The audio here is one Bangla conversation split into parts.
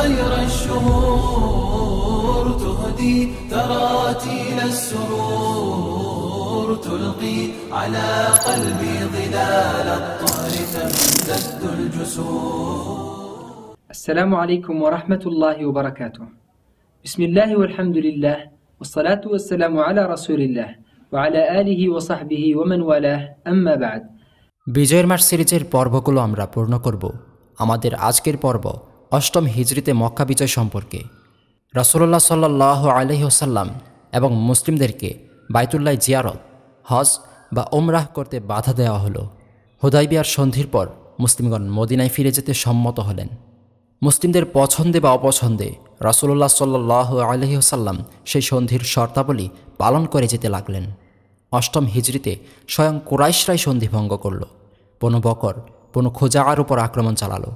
خير الشهور تهدي تراتيل السرور تلقي على قلبي ظلال الطهر تمتد الجسور. السلام عليكم ورحمة الله وبركاته. بسم الله والحمد لله والصلاة والسلام على رسول الله وعلى آله وصحبه ومن والاه أما بعد. বিজয়ের মাস সিরিজের পর্বগুলো আমরা পূর্ণ করব আমাদের আজকের পর্ব অষ্টম হিজরিতে মক্কা বিজয় সম্পর্কে। রাসূলুল্লাহ সাল্লাল্লাহু আলাইহি ওয়াসাল্লাম এবং মুসলিমদেরকে বাইতুল্লাহ জিয়ারত, হজ বা উমরাহ করতে বাধা দেওয়া হলো। হুদায়বিয়ার সন্ধির পর মুসলিমগণ মদিনায় ফিরে যেতে সম্মত হলেন। মুসলিমদের পছন্দে বা অপছন্দে রাসূলুল্লাহ সাল্লাল্লাহু আলাইহি ওয়াসাল্লাম সেই সন্ধির শর্তাবলী পালন করে যেতে লাগলেন। অষ্টম হিজরিতে স্বয়ং কুরাইশরাই সন্ধি ভঙ্গ করল। বনু বকর বনু খোজাআর উপর আক্রমণ চালালো।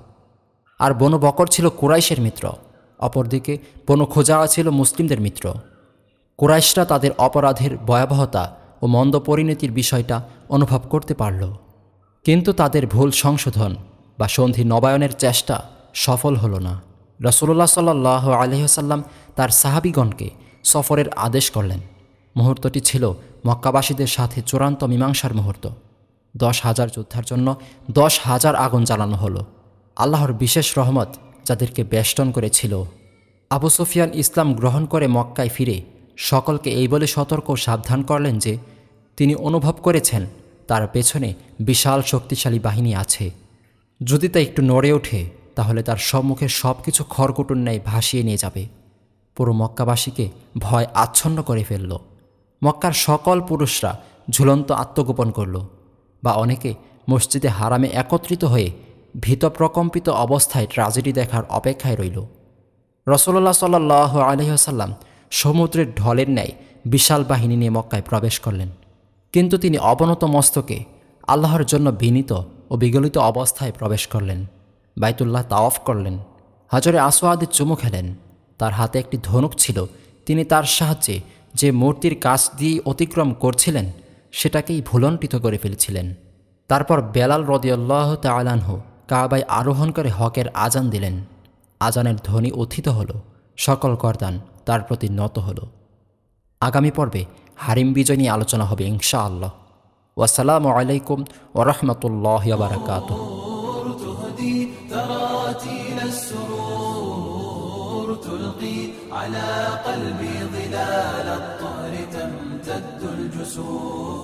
আর বনু বকর ছিল কুরাইশের মিত্র, অপরদিকে বনু খোজাআ ছিল মুসলিমদের মিত্র। কুরাইশরা তাদের অপরাধের ভয়াবহতা ও মন্দ পরিণতির বিষয়টা অনুভব করতে পারল, কিন্তু তাদের ভুল সংশোধন বা সন্ধি নবায়নের চেষ্টা সফল হল না। রাসূলুল্লাহ সাল্লাল্লাহু আলাইহি ওয়াসাল্লাম তার সাহাবীগণকে সফরের আদেশ করলেন। মুহূর্তটি ছিল মক্কাবাসীদের সাথে চূড়ান্ত মীমাংসার মুহূর্ত। 10,000 যোদ্ধার জন্য 10,000 আগুন জ্বালানো হলো। আল্লাহর বিশেষ রহমত যাদেরকে বেষ্টন করেছিল। আবু সুফিয়ান ইসলাম গ্রহণ করে মক্কায় ফিরে সকলকে এই বলে সতর্ক সাবধান করলেন যে তিনি অনুভব করেছেন তার পেছনে বিশাল শক্তিশালী বাহিনী আছে। যদি তা একটু নড়ে ওঠে তাহলে তার সম্মুখে সব কিছু খড়কুটোর ন্যায় ভাসিয়ে নিয়ে যাবে। পুরো মক্কাবাসীকে ভয় আচ্ছন্ন করে ফেলল। মক্কার সকল পুরুষরা ঝুলন্ত আত্মগোপন করল, বা অনেকে মসজিদে হারামে একত্রিত হয়ে ভীত প্রকম্পিত অবস্থায় ট্র্যাজেডি দেখার অপেক্ষায় রইল। রাসূলুল্লাহ সাল্লাল্লাহু আলাইহি ওয়াসাল্লাম সমুদ্রের ঢলের ন্যায় বিশাল বাহিনী নিয়ে মক্কায় প্রবেশ করলেন, কিন্তু তিনি অবনত মস্তকে আল্লাহর জন্য বিনীত ও বিগলিত অবস্থায় প্রবেশ করলেন। বাইতুল্লাহ তাওয়াফ করলেন, হাজরে আসওয়াদে চুমু খেলেন। তার হাতে একটি ধনুক ছিল, তিনি তার সাহায্যে যে মূর্তির কাছ দিয়ে অতিক্রম করছিলেন সেটাকেই ভুলণ্ঠিত করে ফেলেছিলেন। তারপর বেলাল রাদিয়াল্লাহু তাআলা আনহু কাবায় আরোহণ করে হকের আজান দিলেন। আজানের ধ্বনি উত্থিত হলো, সকল গর্দান তার প্রতি নত হলো। আগামী পর্বে হারিম বিজয় নিয়ে আলোচনা হবে ইনশাআল্লাহ। ওয়াসসালামু আলাইকুম ওয়া রাহমাতুল্লাহি ওয়া বারাকাতুহু। تلقي على قلبي ظلال الطهر تمتد الجسور.